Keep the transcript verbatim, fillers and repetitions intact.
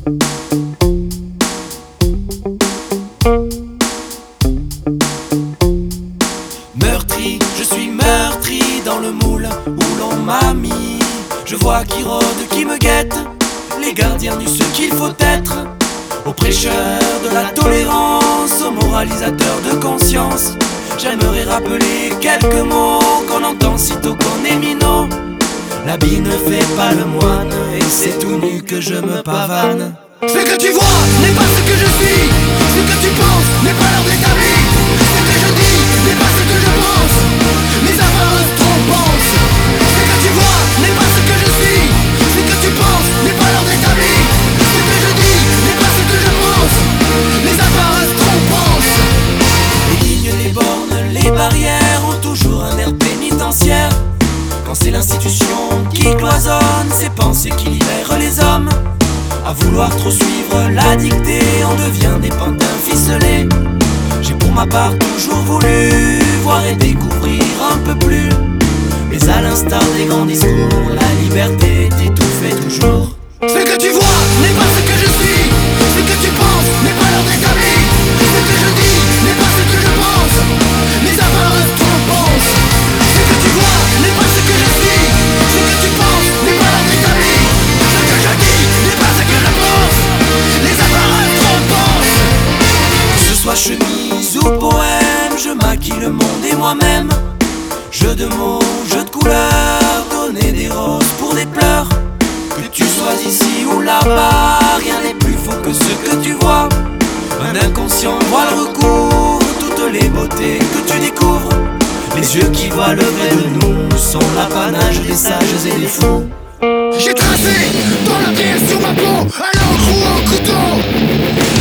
Meurtri, je suis meurtri dans le moule où l'on m'a mis. Je vois qui rôde, qui me guette, les gardiens du ce qu'il faut être. Aux prêcheurs de la tolérance, aux moralisateurs de conscience, j'aimerais rappeler quelques mots qu'on entend sitôt qu'on est minot. L'habit ne fait pas le moine, et c'est tout nu que je me pavane. Ce que tu vois n'est pas ce que je suis, ce que tu penses n'est pas l'ordre établi. Ce que je dis n'est pas ce que je pense, mes apparences trompantes. Ce que tu vois n'est pas ce que je suis, ce que tu penses n'est pas l'ordre établi. Ce que je dis n'est pas ce que je pense, les apparences trompantes. Les lignes, les bornes, les barrières ont toujours un air pénitentiaire. Quand c'est l'institution qui cloisonne ses pensées qui libèrent les hommes. À vouloir trop suivre la dictée, on devient des pantins ficelés. J'ai pour ma part toujours voulu voir et découvrir un peu plus. Mais à l'instar des grands discours, la liberté t'étouffait toujours. Ce que tu vois n'est pas ce que je suis, ce que tu penses n'est pas l'ordre établi. Ce que je dis n'est pas ce que je pense, les apparences trompantes. Ce que tu vois n'est pas ce que je suis, ce que tu penses n'est pas l'ordre établi. Ce que je dis n'est pas ce que je pense, les apparences trompantes. Que ce soit chemise ou poème, je maquille le monde et moi-même. Jeu de mots, jeu de couleurs, donner des roses pour des pleurs. Que tu sois ici ou là-bas, rien n'est plus faux que ce que tu vois. Un inconscient voile recouvre toutes les beautés que tu découvres. Les yeux qui voient le vrai de nous sont l'apanage des sages et des fous. J'ai tracé dans la pierre sur ma peau, à l'encre ou au couteau.